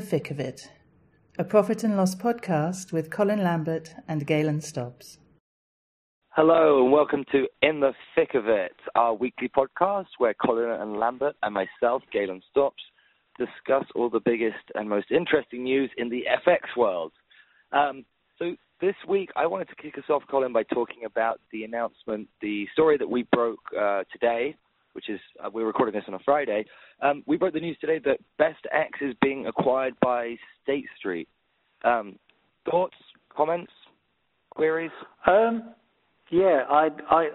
Thick of It, a Profit and Loss podcast with Colin Lambert and Galen Stobbs. Hello and welcome to In the Thick of It, our weekly podcast where Colin and Lambert and myself, Galen Stobbs, discuss all the biggest and most interesting news in the FX world. So this week I wanted to kick us off, Colin, by talking about the announcement, the story that we broke today, which is, we're recording this on a Friday. We broke the news today that BestX is being acquired by State Street. Thoughts, comments, queries? Yeah, I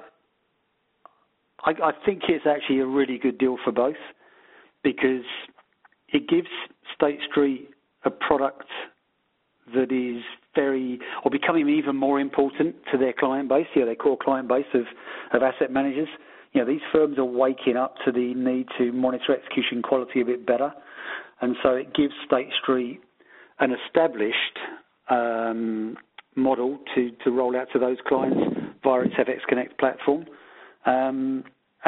think it's actually a really good deal for both because it gives State Street a product that is becoming even more important to their client base, their core client base of asset managers. These firms are waking up to the need to monitor execution quality a bit better. And so it gives State Street an established model to roll out to those clients via its FX Connect platform. And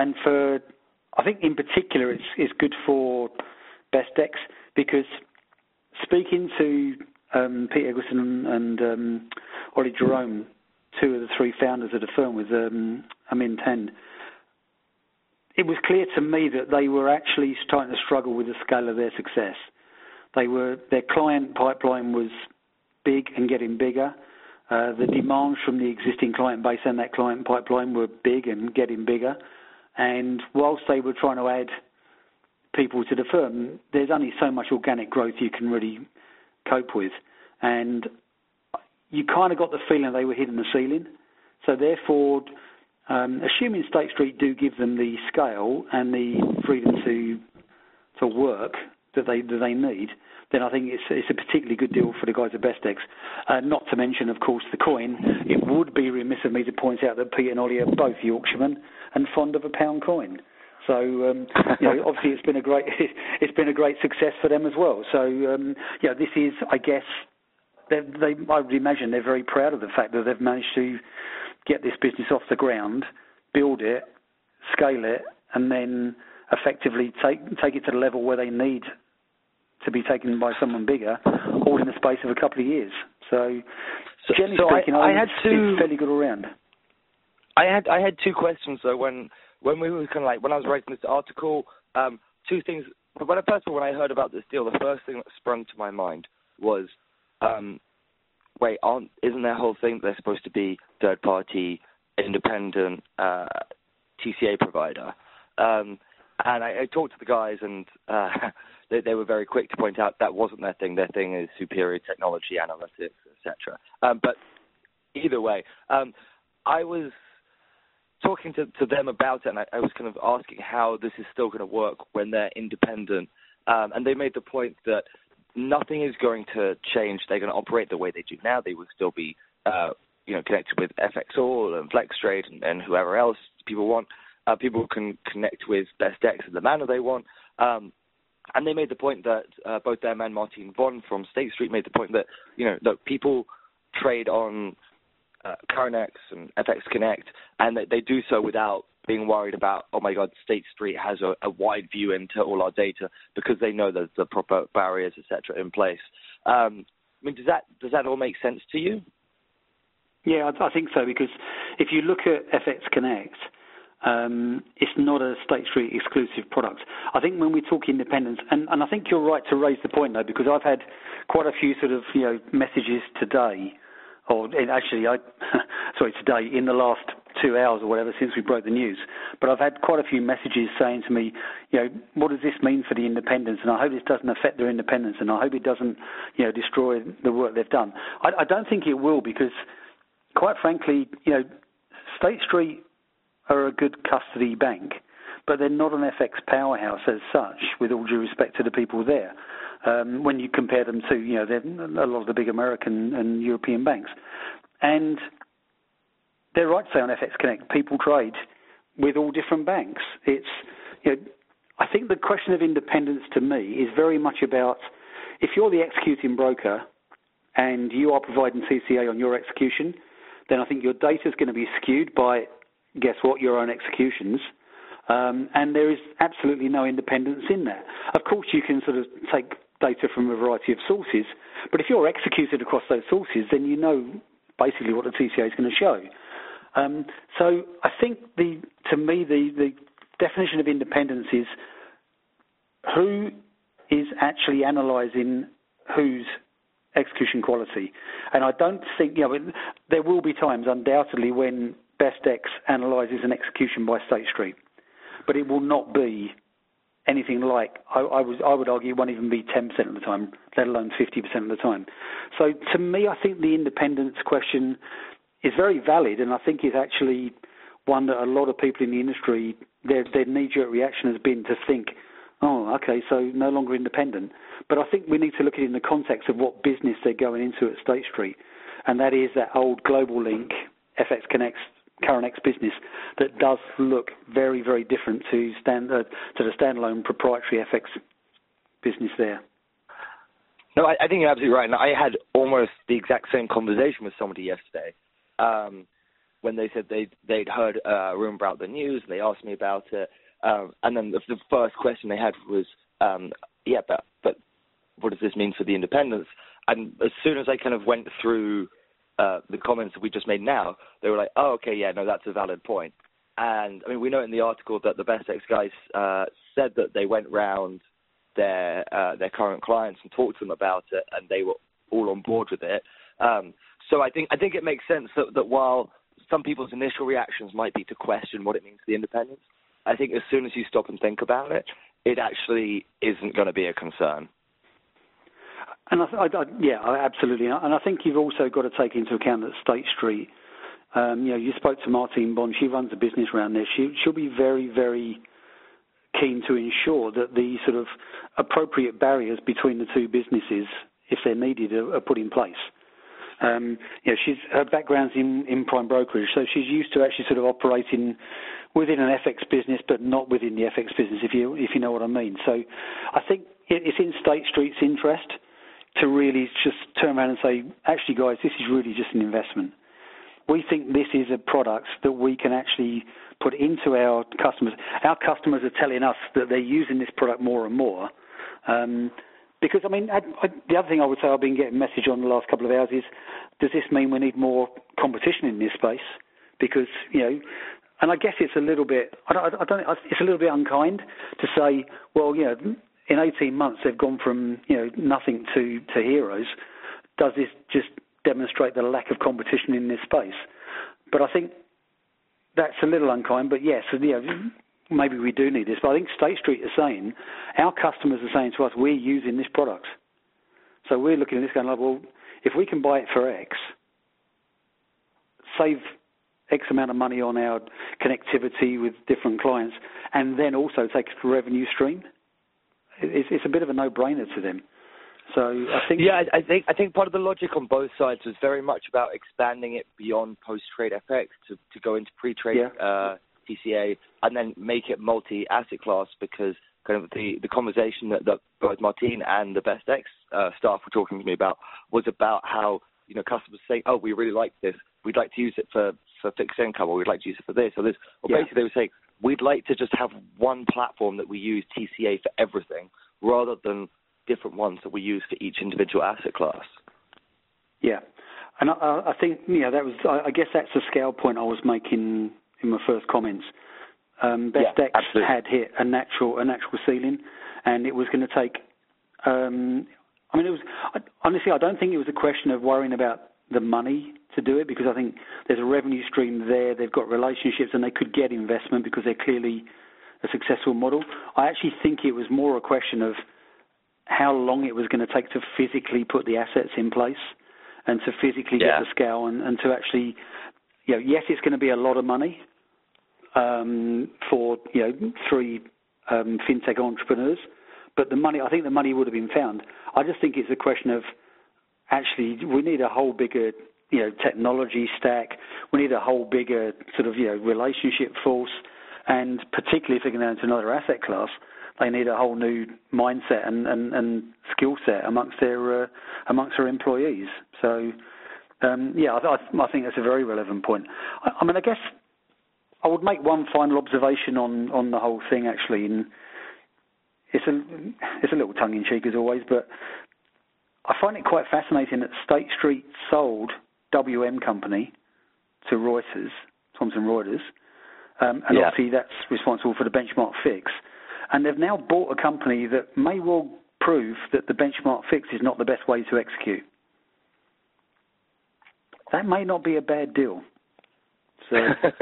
I think in particular it's good for BestX because speaking to Pete Eggleston and Ollie Jerome, two of the three founders of the firm with Amin Tend, it was clear to me that they were actually starting to struggle with the scale of their success. Their client pipeline was big and getting bigger. The demands from the existing client base and that client pipeline were big and getting bigger. And whilst they were trying to add people to the firm, there's only so much organic growth you can really cope with. And you kind of got the feeling they were hitting the ceiling. So therefore, assuming State Street do give them the scale and the freedom to work that they need, then I think it's a particularly good deal for the guys at BestX. Not to mention, of course, the coin. It would be remiss of me to point out that Pete and Ollie are both Yorkshiremen and fond of a pound coin. So obviously it's been a great success for them as well. So this is, I guess, I would imagine they're very proud of the fact that they've managed to get this business off the ground, build it, scale it, and then effectively take it to the level where they need to be taken by someone bigger, all in the space of a couple of years. So generally speaking, it's fairly good all round. I had two questions though when we were kind of like, when I was writing this article, two things. But first of all, when I heard about this deal, the first thing that sprung to my mind was, isn't their whole thing they're supposed to be third-party, independent TCA provider? And I talked to the guys, and they were very quick to point out that wasn't their thing. Their thing is superior technology, analytics, etc. But either way, I was talking to them about it, and I was kind of asking how this is still going to work when they're independent. And they made the point that nothing is going to change. They're going to operate the way they do now. They will still be, connected with FXall and FlexTrade and whoever else people want. People can connect with BestX in the manner they want. And they made the point that both them and Martine Von from State Street made the point that, look, people trade on Coronex and FX Connect, and they do so without being worried about, oh my God, State Street has a wide view into all our data because they know there's the proper barriers, etc., in place. Does that all make sense to you? Yeah, I think so, because if you look at FX Connect, it's not a State Street exclusive product. I think when we talk independence, and I think you're right to raise the point though, because I've had quite a few sort of messages today, today in the last 2 hours or whatever since we broke the news. But I've had quite a few messages saying to me, what does this mean for the independence? And I hope this doesn't affect their independence, and I hope it doesn't, destroy the work they've done. I don't think it will, because quite frankly, State Street are a good custody bank, but they're not an FX powerhouse as such, with all due respect to the people there. When you compare them to, they're a lot of the big American and European banks. And they're right to say on FX Connect, people trade with all different banks. It's, I think the question of independence to me is very much about, if you're the executing broker and you are providing CCA on your execution, then I think your data is going to be skewed by, guess what, your own executions. And there is absolutely no independence in that. Of course, you can sort of take data from a variety of sources. But if you're executed across those sources, then you know basically what the TCA is going to show. So I think to me the definition of independence is who is actually analysing whose execution quality. And I don't think, there will be times undoubtedly when BestX analyses an execution by State Street, but it will not be anything like, I would argue it won't even be 10% of the time, let alone 50% of the time. So to me, I think the independence question is very valid, and I think is actually one that a lot of people in the industry, their knee-jerk reaction has been to think, oh, okay, so no longer independent. But I think we need to look at it in the context of what business they're going into at State Street, and that is that old Global Link, FX Connect's current X business that does look very, very different to the standalone proprietary FX business there. No, I think you're absolutely right. And I had almost the exact same conversation with somebody yesterday when they said they'd heard a rumor about the news. They asked me about it. And then the first question they had was, but what does this mean for the independents? And as soon as I kind of went through the comments that we just made now, they were like, oh, okay, yeah, no, that's a valid point. And, I mean, we know in the article that the BestX guys said that they went round their current clients and talked to them about it, and they were all on board with it. So I think it makes sense that while some people's initial reactions might be to question what it means to the independents, I think as soon as you stop and think about it, it actually isn't going to be a concern. And absolutely. And I think you've also got to take into account that State Street, you spoke to Martine Bond, she runs a business around there. She'll be very, very keen to ensure that the sort of appropriate barriers between the two businesses, if they're needed, are put in place. Her background's in prime brokerage, so she's used to actually sort of operating within an FX business, but not within the FX business, if you know what I mean. So I think it's in State Street's interest to really just turn around and say, actually, guys, this is really just an investment. We think this is a product that we can actually put into our customers. Our customers are telling us that they're using this product more and more. Because, I mean, the other thing I would say I've been getting a message on the last couple of hours is, does this mean we need more competition in this space? Because, and I guess it's a little bit, it's a little bit unkind to say, well, in 18 months they've gone from, nothing to heroes. Does this just demonstrate the lack of competition in this space? But I think that's a little unkind, but yes, maybe we do need this. But I think State Street is saying, our customers are saying to us, we're using this product. So we're looking at this going like, well, if we can buy it for X, save X amount of money on our connectivity with different clients, and then also take a revenue stream, it's a bit of a no-brainer to them. So I think... Yeah, I think part of the logic on both sides was very much about expanding it beyond post-trade FX to go into pre-trade TCA and then make it multi-asset class, because kind of the conversation that both Martine and the BestX staff were talking to me about was about how, customers say, oh, we really like this. We'd like to use it for fixed income, or we'd like to use it for this or this. Or basically they were saying, we'd like to just have one platform that we use TCA for everything, rather than different ones that we use for each individual asset class. Yeah. And I think, that was, I guess that's the scale point I was making in my first comments. BestX had hit a natural ceiling, and it was going to take, honestly, I don't think it was a question of worrying about the money to do it, because I think there's a revenue stream there, they've got relationships, and they could get investment because they're clearly a successful model. I actually think it was more a question of how long it was going to take to physically put the assets in place and to physically get the scale and to actually, yes, it's going to be a lot of money for, three fintech entrepreneurs, but I think the money would have been found. I just think it's a question of, actually, we need a whole bigger, technology stack. We need a whole bigger sort of, relationship force, and particularly if they're going into another asset class, they need a whole new mindset and skill set amongst their employees. So, I think that's a very relevant point. I guess I would make one final observation on the whole thing, actually. And it's a little tongue-in-cheek as always, but I find it quite fascinating that State Street sold WM Company to Reuters, Thomson Reuters, and obviously that's responsible for the benchmark fix. And they've now bought a company that may well prove that the benchmark fix is not the best way to execute. That may not be a bad deal. So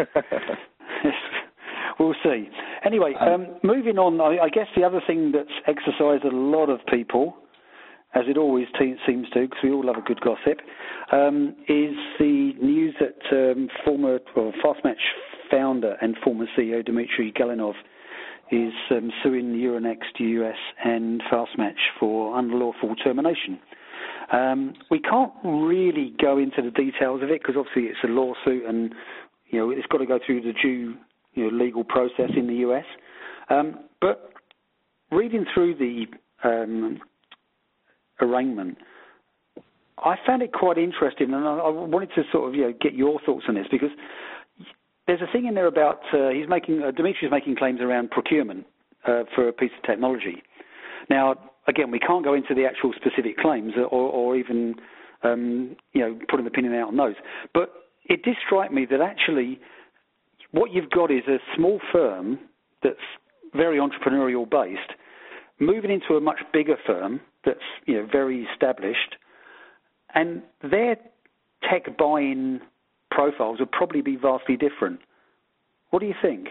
we'll see. Anyway, moving on, I guess the other thing that's exercised a lot of people, as it always seems to, because we all love a good gossip, is the news that former Fastmatch founder and former CEO Dmitry Galinov is suing Euronext US and Fastmatch for unlawful termination. We can't really go into the details of it because obviously it's a lawsuit and it's got to go through the due legal process in the US. But reading through the arraignment, I found it quite interesting, and I wanted to sort of get your thoughts on this because there's a thing in there about Dimitri's making claims around procurement for a piece of technology. Now, again, we can't go into the actual specific claims or even put an opinion out on those. But it did strike me that actually what you've got is a small firm that's very entrepreneurial based, moving into a much bigger firm that's very established, and their tech buying profiles would probably be vastly different. What do you think?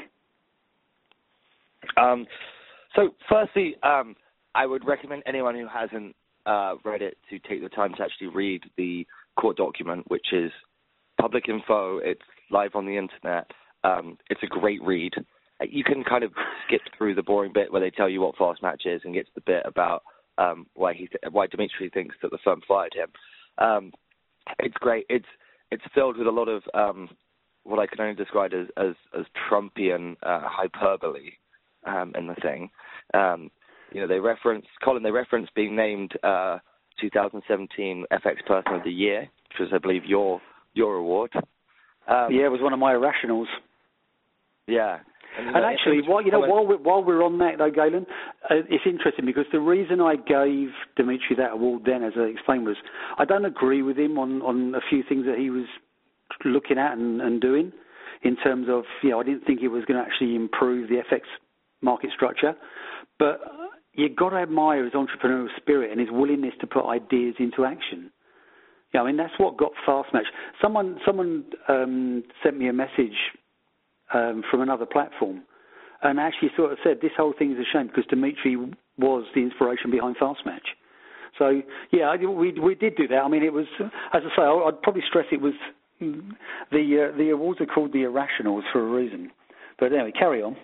So firstly, I would recommend anyone who hasn't read it to take the time to actually read the court document, which is public info. It's live on the internet. It's a great read. You can kind of skip through the boring bit where they tell you what Fastmatch is and get to the bit about why Dimitri thinks that the firm fired him. It's great. It's filled with a lot of what I can only describe as Trumpian hyperbole in the thing. They reference being named 2017 FX Person of the Year, which was, I believe, your award. It was one of my irrationals. Yeah. And actually, while we're on that, though, Galen, it's interesting because the reason I gave Dimitri that award then, as I explained, was I don't agree with him on a few things that he was looking at and doing in terms of, I didn't think it was going to actually improve the FX market structure. But you've got to admire his entrepreneurial spirit and his willingness to put ideas into action. That's what got Fastmatch. Someone sent me a message from another platform, and actually sort of said this whole thing is a shame because Dimitri was the inspiration behind Fastmatch. So we did do that. It was, as I say, I'd probably stress it was the awards are called the Irrationals for a reason. But anyway, carry on.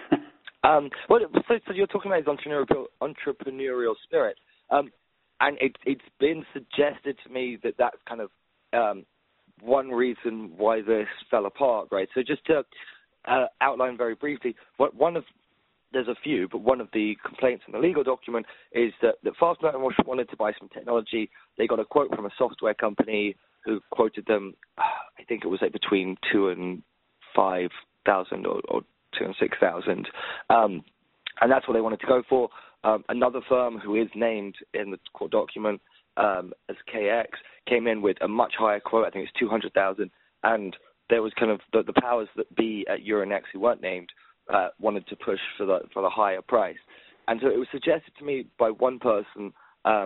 So you're talking about his entrepreneurial spirit, and it's been suggested to me that that's kind of one reason why this fell apart, right? So just to outline very briefly, there's a few, but one of the complaints in the legal document is that Fastmatch wanted to buy some technology. They got a quote from a software company who quoted them, I think it was between 2,000 and 5,000 or 2,000 and 6,000, and that's what they wanted to go for. Another firm who is named in the court document as KX came in with a much higher quote. I think it's 200,000, and there was kind of the powers that be at Euronext who weren't named wanted to push for the higher price, and so it was suggested to me by one person.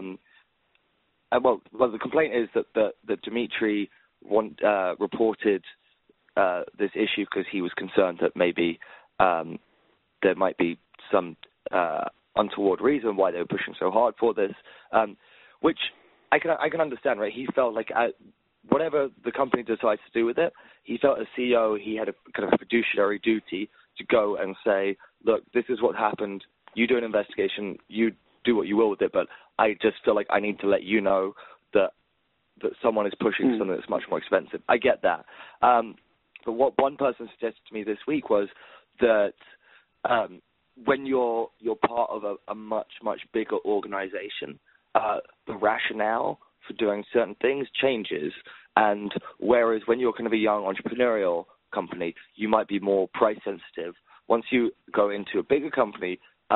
The complaint is that Dimitri reported this issue because he was concerned that maybe there might be some untoward reason why they were pushing so hard for this, which I can understand, right? He felt like whatever the company decides to do with it, he felt as CEO he had a kind of fiduciary duty to go and say, look, this is what happened. You do an investigation. You do what you will with it, but I just feel like I need to let you know that someone is pushing something that's much more expensive. I get that. But what one person suggested to me this week was that when you're part of a much, much bigger organization, the rationale for doing certain things changes. And whereas when you're kind of a young entrepreneurial company, you might be more price sensitive. Once you go into a bigger company,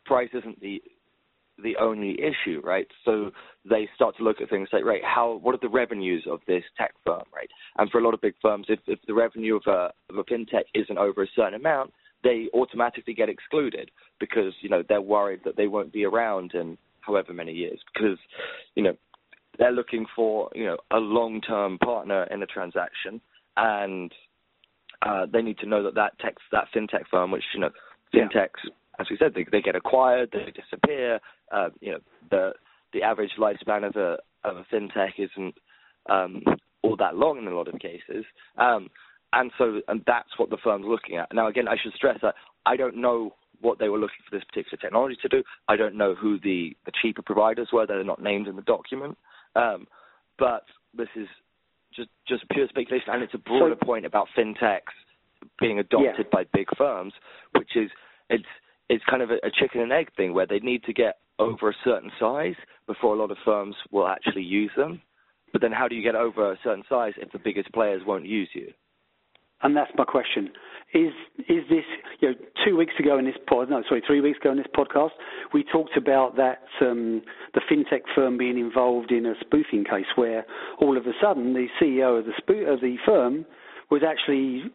price isn't the only issue, right? So they start to look at things like, right, what are the revenues of this tech firm, right? And for a lot of big firms, if the revenue of a fintech isn't over a certain amount, they automatically get excluded because, they're worried that they won't be around in however many years because, they're looking for, a long-term partner in a transaction, and they need to know that fintech firm, which, fintechs, as we said, they get acquired, they disappear. The average lifespan of a fintech isn't all that long in a lot of cases, and that's what the firm's looking at. Now, again, I should stress that I don't know what they were looking for this particular technology to do. I don't know who the cheaper providers were. They're not named in the document, but this is just pure speculation, and it's a broader point about fintechs being adopted by big firms, which is it's kind of a chicken and egg thing where they need to get over a certain size before a lot of firms will actually use them. But then how do you get over a certain size if the biggest players won't use you? And that's my question. Is this, 3 weeks ago in this podcast, we talked about that the fintech firm being involved in a spoofing case where all of a sudden the CEO of the firm was actually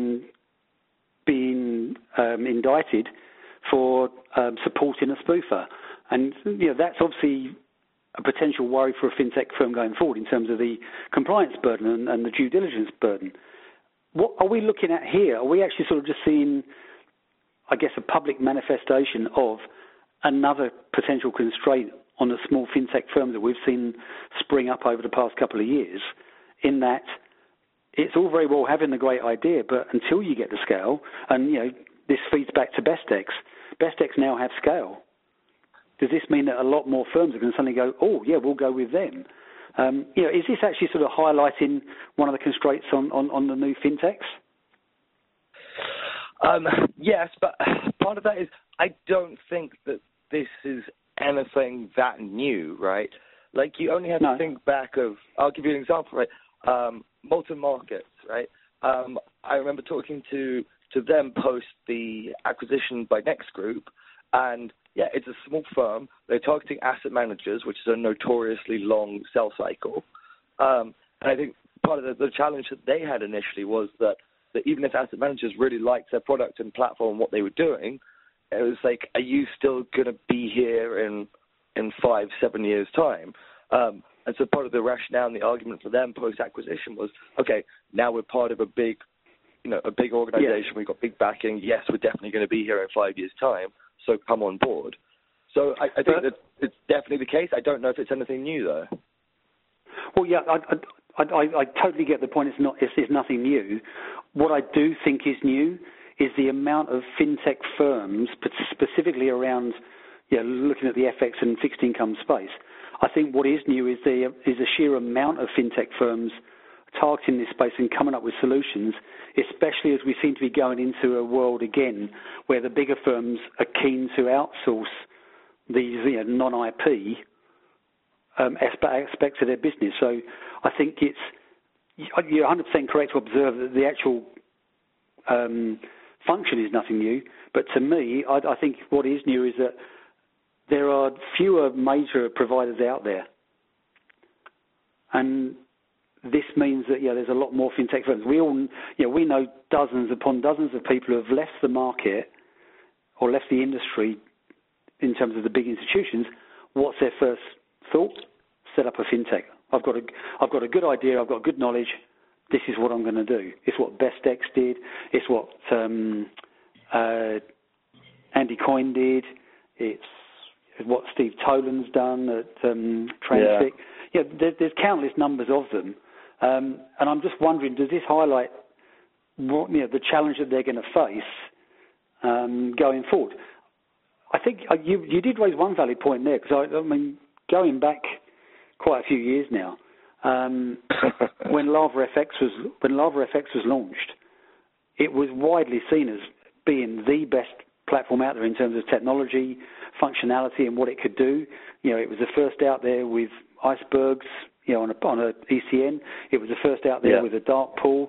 being indicted for supporting a spoofer. And that's obviously a potential worry for a fintech firm going forward in terms of the compliance burden and the due diligence burden. What are we looking at here? Are we actually sort of just seeing, I guess, a public manifestation of another potential constraint on the small fintech firms that we've seen spring up over the past couple of years, in that it's all very well having the great idea, but until you get the scale, and this feeds back to Bestex. Bestex now have scale. Does this mean that a lot more firms are going to suddenly go, oh yeah, we'll go with them? Is this actually sort of highlighting one of the constraints on the new fintechs? Yes, but part of that is I don't think that this is anything that new, right? Like you only have to think back of, I'll give you an example, right? Molten Markets, right? I remember talking to them post the acquisition by Next Group, and yeah, it's a small firm. They're targeting asset managers, which is a notoriously long sell cycle. And I think part of the challenge that they had initially was that even if asset managers really liked their product and platform and what they were doing, it was like, are you still going to be here in 5-7 years' time? And so part of the rationale and the argument for them post-acquisition was, okay, now we're part of a big organization. Yeah. We've got big backing. Yes, we're definitely going to be here in 5 years' time. So come on board. So I think that it's definitely the case. I don't know if it's anything new, though. Well, yeah, I totally get the point. It's nothing new. What I do think is new is the amount of fintech firms, but specifically around looking at the FX and fixed income space. I think what is new is the sheer amount of fintech firms targeting this space and coming up with solutions, especially as we seem to be going into a world again where the bigger firms are keen to outsource these non-IP aspects of their business. So I think you're 100% correct to observe that the actual function is nothing new. But to me, I think what is new is that there are fewer major providers out there. And this means that there's a lot more fintech firms. We know dozens upon dozens of people who have left the market or left the industry in terms of the big institutions. What's their first thought? Set up a fintech. I've got a good idea. I've got good knowledge. This is what I'm going to do. It's what Bestex did. It's what Andy Coyne did. It's what Steve Toland's done at Transfic. Yeah, there's countless numbers of them. And I'm just wondering, does this highlight the challenge that they're going to face going forward? I think you did raise one valid point there, because I mean, going back quite a few years now, when LavaFX was launched, it was widely seen as being the best platform out there in terms of technology, functionality, and what it could do. It was the first out there with icebergs, on a ECN. It was the first out there with a dark pool.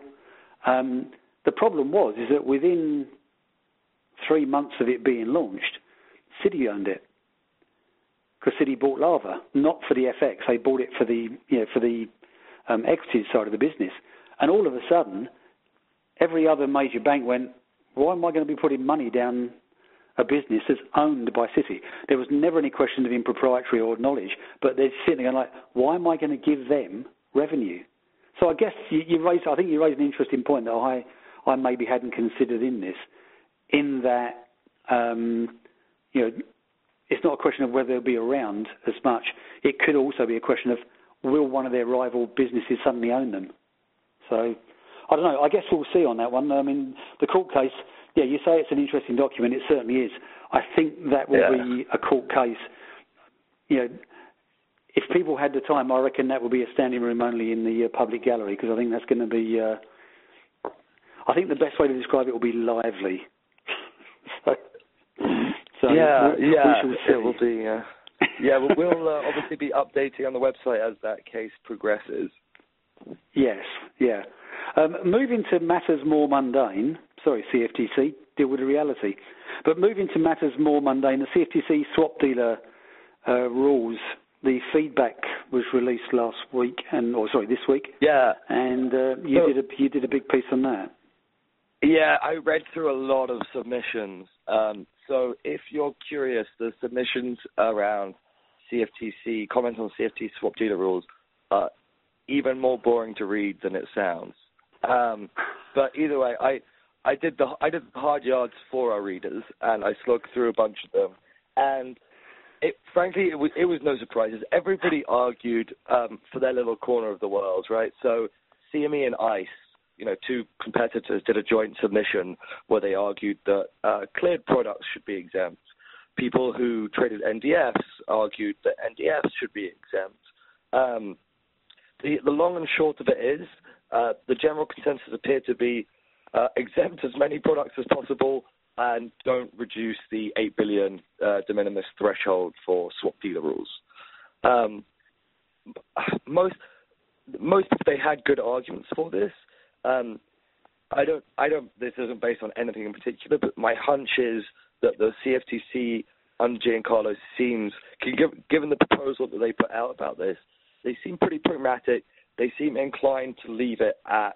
The problem is that within 3 months of it being launched, Citi owned it. Because Citi bought Lava, not for the FX. They bought it for the equities side of the business. And all of a sudden, every other major bank went, why am I going to be putting money down a business that's owned by Citi? There was never any question of being proprietary or knowledge, but they're sitting there like, why am I going to give them revenue? So I guess you raised an interesting point that I maybe hadn't considered in this, in that it's not a question of whether they'll be around as much. It could also be a question of, will one of their rival businesses suddenly own them? So I don't know. I guess we'll see on that one. I mean, the court case, yeah, you say it's an interesting document. It certainly is. I think that will be a court case. If people had the time, I reckon that will be a standing room only in the public gallery, because I think that's going to be. I think the best way to describe it will be lively. So we shall see. It will be. We'll obviously be updating on the website as that case progresses. Yes, yeah. Moving to matters more mundane. Sorry, CFTC, deal with the reality. But moving to matters more mundane, the CFTC swap dealer rules. The feedback was released this week. Yeah. And you did a big piece on that. Yeah, I read through a lot of submissions. So if you're curious, the submissions around CFTC, comments on CFTC swap dealer rules, are even more boring to read than it sounds. But either way, I did the hard yards for our readers, and I slugged through a bunch of them. And frankly, it was no surprises. Everybody argued for their little corner of the world, right? So CME and ICE, two competitors, did a joint submission where they argued that cleared products should be exempt. People who traded NDFs argued that NDFs should be exempt. The long and short of it is the general consensus appeared to be exempt as many products as possible and don't reduce the 8 billion de minimis threshold for swap dealer rules. Most they had good arguments for this. This isn't based on anything in particular, but my hunch is that the CFTC under Giancarlo seems, given the proposal that they put out about this, they seem pretty pragmatic. They seem inclined to leave it at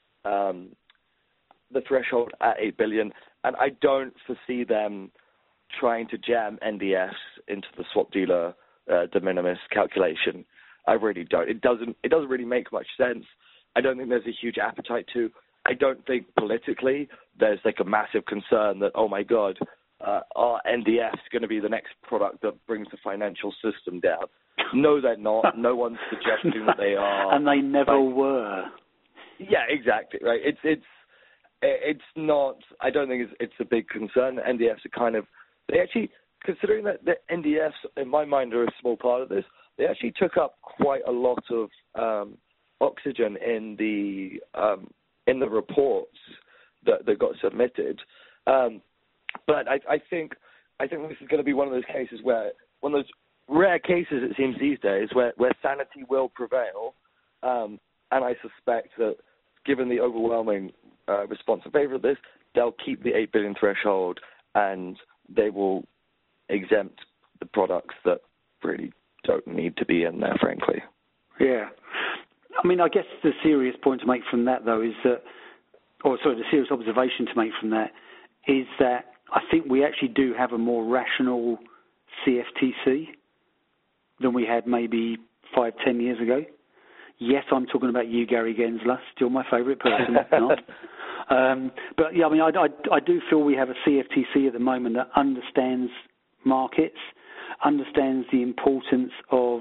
the threshold at 8 billion, and I don't foresee them trying to jam NDFs into the swap dealer de minimis calculation. I really don't. It doesn't really make much sense. I don't think there's a huge appetite to. I don't think politically there's like a massive concern that, oh my God, are NDFs going to be the next product that brings the financial system down? No, they're not. No one's suggesting that they are. And they never were. Yeah, exactly. Right. It's not. I don't think it's a big concern. NDFs are kind of. They actually, considering that the NDFs in my mind are a small part of this, they actually took up quite a lot of oxygen in the reports that got submitted. But I think this is going to be one of those cases one of those rare cases, it seems these days, where sanity will prevail. And I suspect that given the overwhelming response in favor of this, they'll keep the 8 billion threshold and they will exempt the products that really don't need to be in there, frankly. Yeah. I mean, I guess the serious point to make from that, though, is that, the serious observation to make from that is that I think we actually do have a more rational CFTC than we had maybe 5-10 years ago. Yes, I'm talking about you, Gary Gensler, still my favourite person. Not. But yeah, I mean, I do feel we have a CFTC at the moment that understands markets, understands the importance of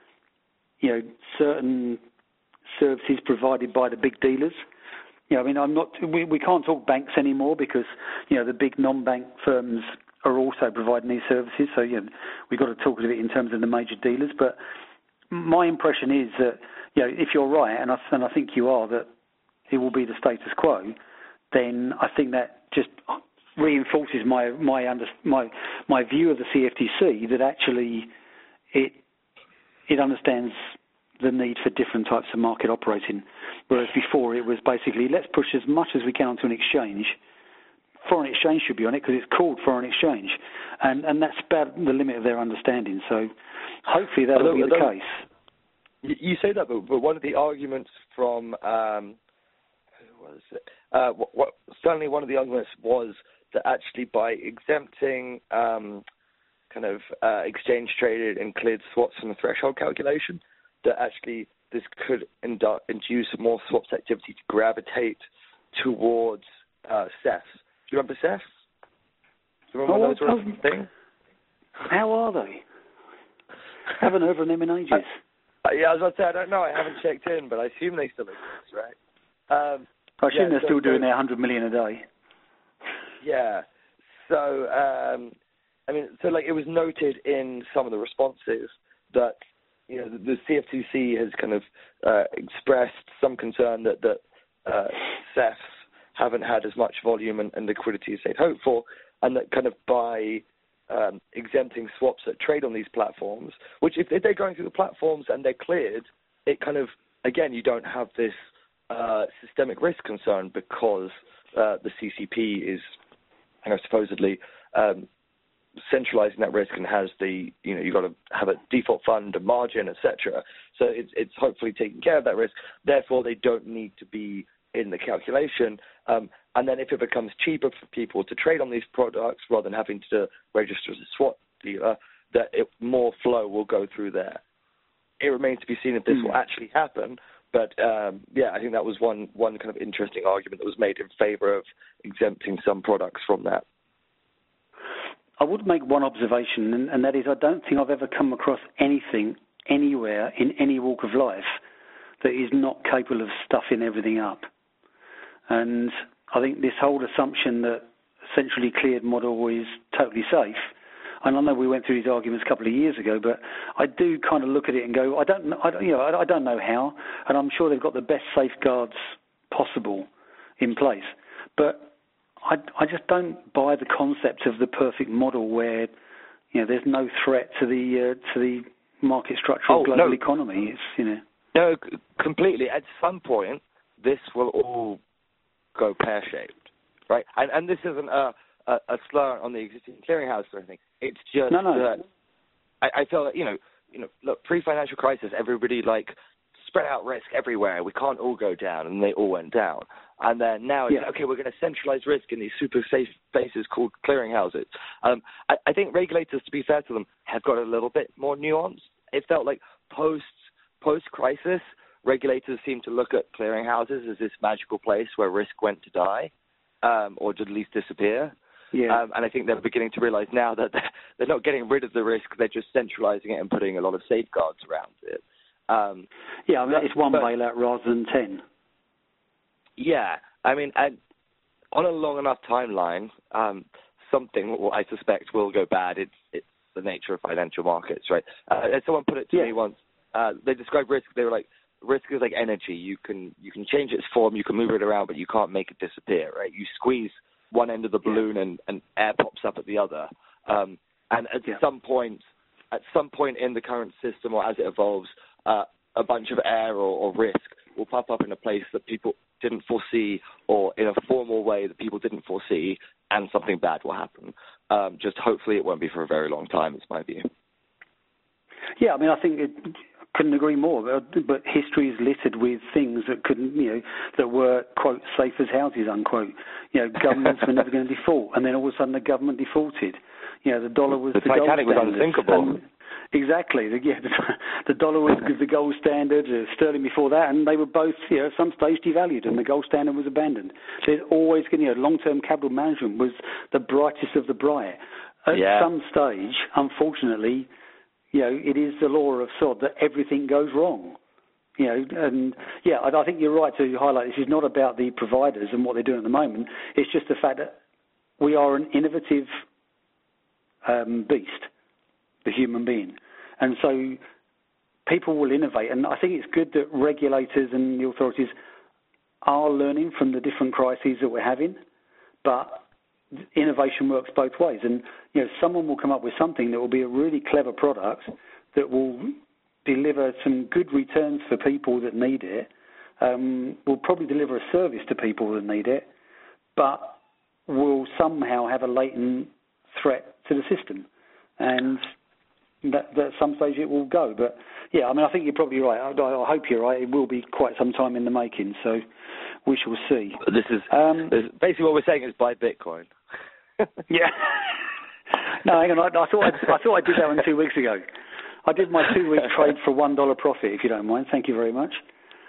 certain services provided by the big dealers. I mean, we can't talk banks anymore because the big non-bank firms are also providing these services. So we've got to talk of it in terms of the major dealers. But my impression is that if you're right, and I think you are, that it will be the status quo, then I think that just reinforces my view of the CFTC, that actually it understands the need for different types of market operating, whereas before it was basically let's push as much as we can onto an exchange foreign exchange should be on it because it's called foreign exchange, and that's about the limit of their understanding. So hopefully that'll be the case. You say that, but one of the arguments from who was it? Certainly one of the arguments was that actually by exempting exchange traded and cleared swaps from the threshold calculation, that actually this could induce more swaps activity to gravitate towards CEFs. Do you remember CEFs? Do you remember those sort of things? How are they? Haven't heard from them in ages. Yeah, I was about to say, I don't know. I haven't checked in, but I assume they still exist, right? I assume they're still doing their 100 million a day. Yeah. So, it was noted in some of the responses that, the CFTC has kind of expressed some concern that CEFs haven't had as much volume and liquidity as they'd hoped for, and that kind of by exempting swaps that trade on these platforms, which if they're going through the platforms and they're cleared, it kind of, again, you don't have this systemic risk concern because the CCP is supposedly centralizing that risk and has you've got to have a default fund, a margin, etc. So it's hopefully taking care of that risk. Therefore, they don't need to be in the calculation. And then if it becomes cheaper for people to trade on these products rather than having to register as a swap dealer, that more flow will go through there. It remains to be seen if this will actually happen. But, I think that was one kind of interesting argument that was made in favor of exempting some products from that. I would make one observation, and that is I don't think I've ever come across anything anywhere in any walk of life that is not capable of stuffing everything up. And I think this whole assumption that centrally cleared model is totally safe, and I know we went through these arguments a couple of years ago, but I do kind of look at it and go, I don't know how, and I'm sure they've got the best safeguards possible in place. But I just don't buy the concept of the perfect model where there's no threat to the market structure of global economy. It's No, completely. At some point, this will all go pear-shaped, right? And this isn't a slur on the existing clearinghouse or anything. It's just that I feel that look, pre-financial crisis, everybody spread out risk everywhere. We can't all go down, and they all went down. And then now it's okay, we're going to centralize risk in these super safe spaces called clearinghouses. I think regulators, to be fair to them, have got a little bit more nuance. It felt like post-crisis, regulators seem to look at clearinghouses as this magical place where risk went to die, or to at least disappear. Yeah. And I think they're beginning to realize now that they're not getting rid of the risk, they're just centralizing it and putting a lot of safeguards around it. It's one bailout rather than 10. Yeah, and on a long enough timeline, something I suspect will go bad. It's the nature of financial markets, right? As someone put it to me once, they described risk. They were like, risk is like energy. You can change its form, you can move it around, but you can't make it disappear, right? You squeeze one end of the balloon and air pops up at the other. And at some point in the current system, or as it evolves, a bunch of air or risk will pop up in a place that people didn't foresee, or in a formal way that people didn't foresee, and something bad will happen. Just hopefully it won't be for a very long time, is my view. Yeah, I think couldn't agree more. But history is littered with things that couldn't, that were, quote, safe as houses, unquote. Governments were never going to default, and then all of a sudden the government defaulted. The dollar was the Titanic gold was unthinkable. Exactly. The dollar was the gold standard, sterling before that, and they were both, at some stage devalued, and the gold standard was abandoned. There's always, long-term capital management was the brightest of the bright. At some stage, unfortunately, it is the law of sod that everything goes wrong. I think you're right to highlight this is not about the providers and what they're doing at the moment. It's just the fact that we are an innovative beast, the human being. And so people will innovate. And I think it's good that regulators and the authorities are learning from the different crises that we're having. But innovation works both ways. And, someone will come up with something that will be a really clever product that will deliver some good returns for people that need it, will probably deliver a service to people that need it. But will somehow have a latent threat to the system, and that at some stage it will go. But yeah, I mean, I think you're probably right. I hope you're right. It will be quite some time in the making, so we shall see. This is basically what we're saying is buy Bitcoin. Yeah. No, hang on. I thought I did that one 2 weeks ago. I did my 2-week trade for $1 profit, if you don't mind. Thank you very much.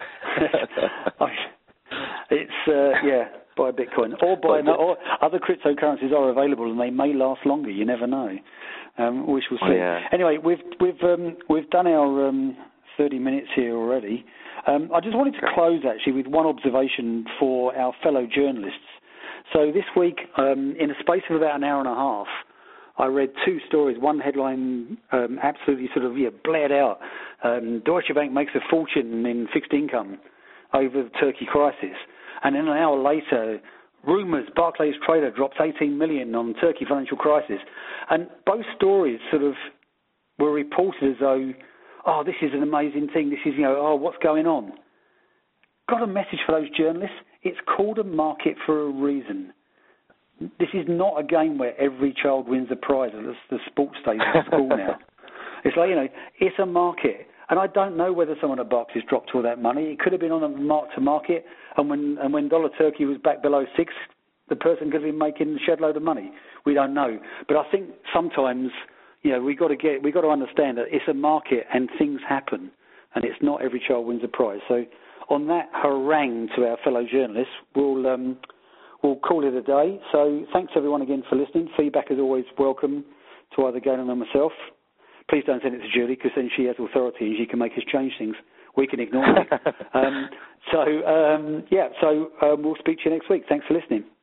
Buy Bitcoin or other cryptocurrencies are available, and they may last longer. You never know. We shall see. Yeah. Anyway, we've done our 30 minutes here already. I just wanted to close actually with one observation for our fellow journalists. So this week, in a space of about an hour and a half, I read 2 stories. One headline absolutely sort of blared out. Deutsche Bank makes a fortune in fixed income over the Turkey crisis. And then an hour later, rumours, Barclays trader drops 18 million on Turkey financial crisis. And both stories sort of were reported as though, oh, this is an amazing thing. This is, what's going on? Got a message for those journalists. It's called a market for a reason. This is not a game where every child wins a prize at the sports stage at school now. It's like, it's a market. And I don't know whether someone at Barclays dropped all that money. It could have been on a mark-to-market, and when dollar Turkey was back below 6, the person could have been making a shed load of money. We don't know. But I think sometimes, we got to understand that it's a market and things happen, and it's not every child wins a prize. So on that harangue to our fellow journalists, we'll call it a day. So thanks everyone again for listening. Feedback is always welcome to either Galen or myself. Please don't send it to Julie, because then she has authority and she can make us change things. We can ignore it. So we'll speak to you next week. Thanks for listening.